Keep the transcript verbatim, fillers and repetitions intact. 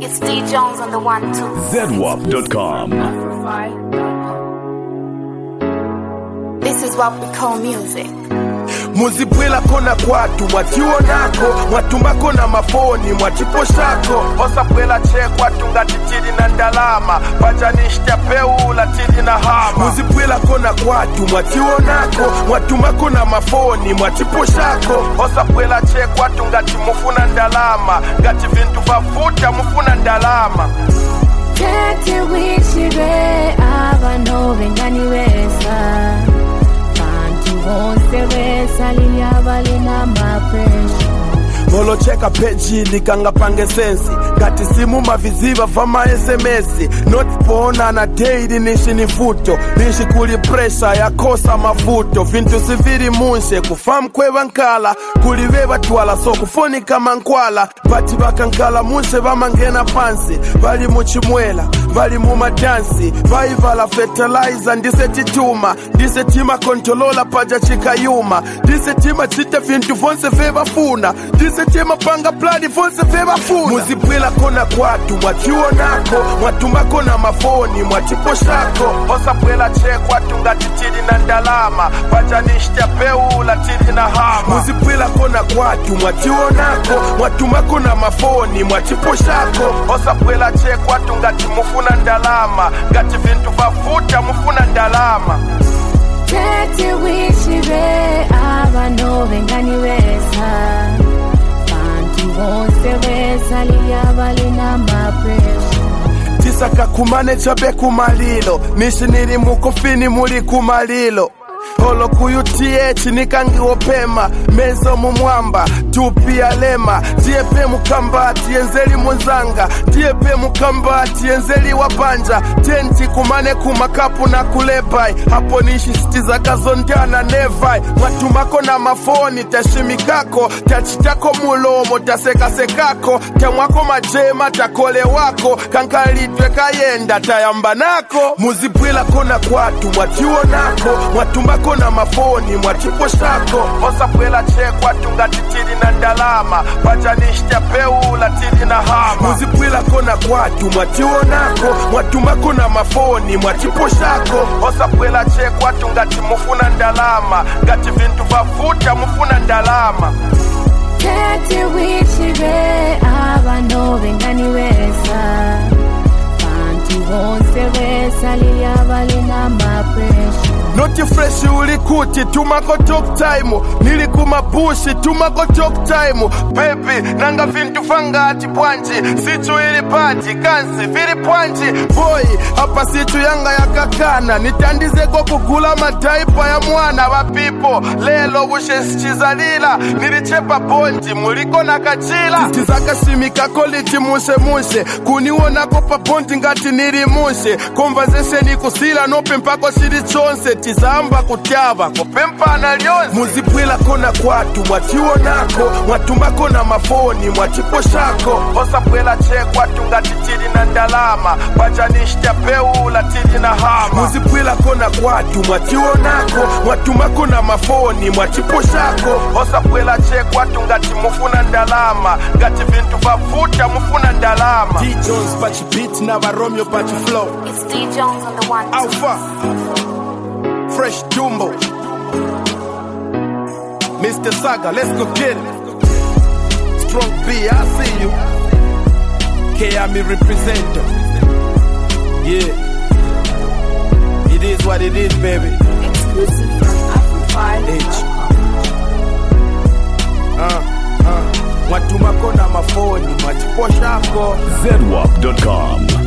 It's D Jones on the one two. Z W A P dot com. This is what we call music. Muzibwela kona kwatu mwachionako mwatumbako na mafoni mwachiposhako osabwela chekwa tungatitiri na ndalama pajanishtia peula tiri na hama. Muzibwela kona kwatu mwachionako mwatumbako na mafoni mwachiposhako osabwela chekwa tungati mufuna ndalama gati vintu vafuta mufuna ndalama. Tete wishire abano vengani wesa Bonse wesa liliabali na mapresho Molo cheka peji likanga pange sensi Gati simu maviziva vama S M S Not pona na daily nishi ni futo Nishi kuli presa ya kosa mafuto Vintu siviri munshe kufamu kwewa nkala Kuliweva tuwala so kufoni kama nkwala Bati baka nkala munshe vama ngena pansi Vali muchimwela, vali mumadansi Vaivala fertilizer ndise tituma Ndise tima kontolola paja chikayuma Ndise tima chite vintu vonse veva funa Ndise tema panga plani vonse veva funa. Muzibwela kona kwatu mwachionako mwatumbako na mafoni mwachiposhako osabwela chekwa tungatitiri na ndalama pajanishtia peula tiri na hama. Muzibwela kona kwatu mwachionako mwatumbako na mafoni mwachiposhako osabwela chekwa tungati mufuna ndalama gati vintu vafuta mufuna ndalama. Tete wishire abano vengani wesa Bonse wesa liliabali na mapresho Tisaka kumane chabe kumalilo Nishi niri mukofini muli kumalilo Holo kuyu T H nikangi opema Mezo mumwamba, tupi alema Tiepe mukambati, enzeli mwenzanga Tiepe mukambati, enzeli wabanja Tenti kumane kumakapu na kulebai Hapo nishi stiza kazondiana nevai Matumako na mafoni, tashimikako Tachitako mulomo, taseka sekako Temwako majema, takole wako Kankalidwe kayenda, tayambanako. Muzibwela kona kwatu, mwachionako Mwatumbako na mafoni mwachiposhako osabwela chekwa tungatitiri na ndalama pajanishtia peula tiri na hama. Muzibwela kona kwatu mwachionako mwatumbako na mafoni mwachiposhako osabwela chekwa tungati mufuna ndalama gati vintu vafuta mufuna ndalama. Tete wishire abano vengani wesa Bonse wesa liliabali na mapresho Noti freshi ulikuti tumako talk time Nilikuma bushi tumako talk time Baby nanga vintu fangati pwanji Situ ili pati kansi vili pwanji Boy hapa situ yanga ya kakana Nitandize kwa kukula mataipa ya mwana wa pipo Lelo ushe sichizalila Nilichepa bonji muliko na kachila Tizaka shimika koliti mushe mushe Kuniwona kopa bonji ngati niri mushe Conversation kusila nope mpako shiri chonse Tizamba kutyaba kupempa na lionzi. Muzibwela kona kwatu mwachionako mwatumbako na mafoni mwachiposhako osabwela chekwa tungatitiri na ndalama pajanishtia peula tiri na hama. Muzibwela kona kwatu mwachionako mwatumbako na mafoni mwachiposhako osabwela chekwa tungati mufuna ndalama gati vintu vafuta mufuna ndalama. D Jones pachi beat na Romeo pachi flow. It's D Jones on the one two. Alpha Fresh Jumbo Mister Saga, let's go get it. Strong B, I see you. K-Ami representer. Yeah. It is what it is, baby. Exclusive from Amplify. H. Uh, uh. Mwatumako na mafoni, mwachiposhako. Z W A P dot com.